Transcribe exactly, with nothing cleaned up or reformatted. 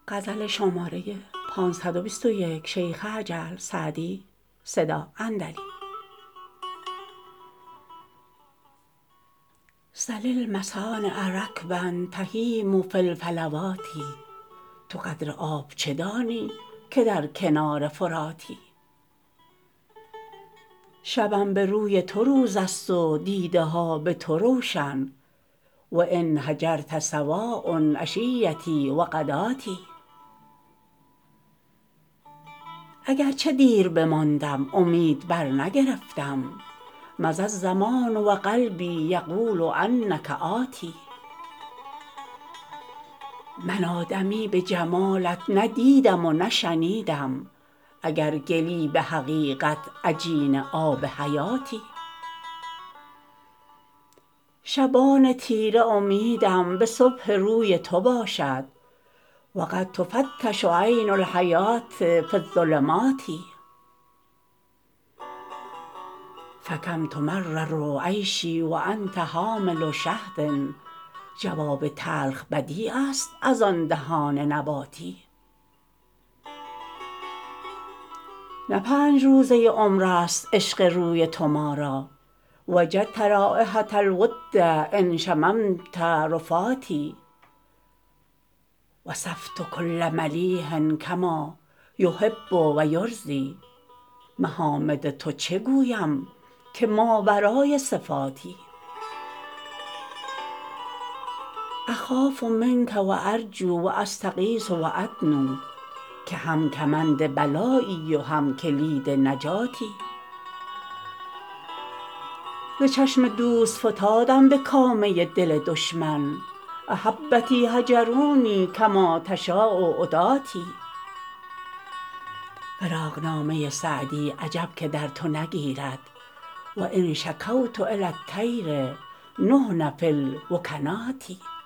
غزل شماره پانصد و بیست و یک شیخ اجل سعدی صدا اندلی. سل المصانع رکبا تهیم فی الفلوات، تو قدر آب چه دانی که در کنار فراتی. شبم به روی تو روز است و دیده ها به تو روشن، و ان هجرت سواء عشیتی و غداتی. اگر چه دیر بماندم امید برنگرفتم، مضی الزمان و قلبی یقول انک آتی. من آدمی به جمالت نه دیدم و نه شنیدم، اگر گلی به حقیقت عجین آب حیاتی. شبان تیره امیدم به صبح روی تو باشد، و قد تفتش عین الحیوة فی الظلمات. فکم تمرر عیشی و انت حامل شهد، جواب تلخ بدیع است از آن دهان نباتی. نه پنج روزه عمر است عشق روی تو ما را، وجدت رایحة الود ان شممت رفاتی. وصفت کل ملیح کما یحب و یرضی، محامد تو چه گویم که ماورای صفاتی. اخاف منک و ارجو و استغیث و ادنو، که هم کمند بلایی و هم کلید نجاتی. ز چشم دوست فتادم به کامه دل دشمن، احبتی هجرونی کما تشاء عداتی. فراقنامه سعدی عجب که در تو نگیرد، و ان شکوت الی الطیر نحن فی الوکنات.